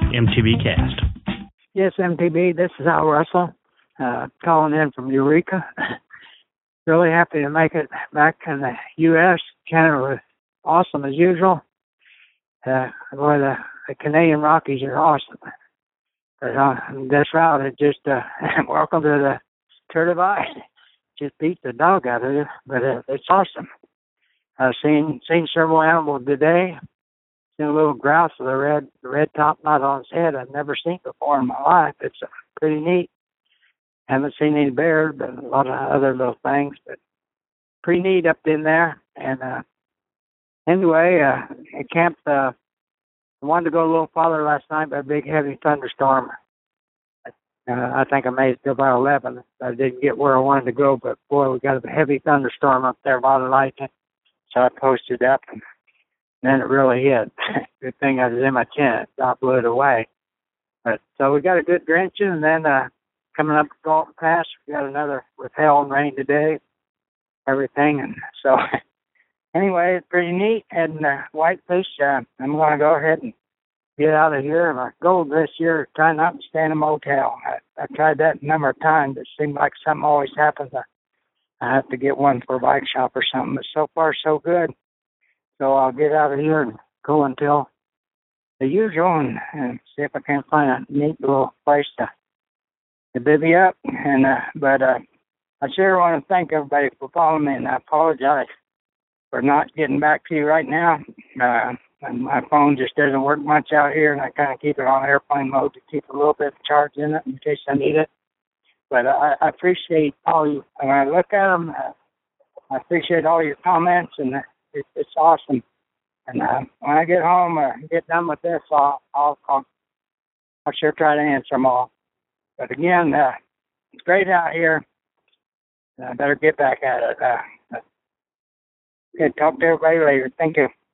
MTB Cast. Yes, MTB, this is Al Russell, calling in from Eureka. Really happy to make it back in the U.S. Canada was awesome as usual. Boy, the Canadian Rockies are awesome. But this route is just, welcome to the Tour Divide. Just beat the dog out of it, but it's awesome. I've seen several animals today. Seen a little grouse with a red top knot on his head I've never seen before in my life. It's pretty neat. Haven't seen any bears, but a lot of other little things, but pretty neat up in there. And anyway, I camped. I wanted to go a little farther last night, but a big heavy thunderstorm. I think I made it till about 11. I didn't get where I wanted to go, but boy, we got a heavy thunderstorm up there, a lot of lightning. So I posted up, and then it really hit. Good thing I was in my tent. It blew it away. But so we got a good drenching, and then coming up to Galton Pass, we got another with hail and rain today, everything. And so anyway, it's pretty neat. And whitefish, I'm going to go ahead and get out of here. My goal this year is try not to stay in a motel. I tried that a number of times. It seemed like something always happens. I have to get one for a bike shop or something. But so far, so good. So I'll get out of here and go until the usual and see if I can find a neat little place to bivvy up. And but I sure want to thank everybody for following me, and I apologize for not getting back to you right now. And my phone just doesn't work much out here, and I kind of keep it on airplane mode to keep a little bit of charge in it in case I need it. But I appreciate all you. When I look at them, I appreciate all your comments, and it's awesome. And when I get home or get done with this, I'll sure try to answer them all. But again, it's great out here. I better get back at it. Okay, talk to everybody later. Thank you.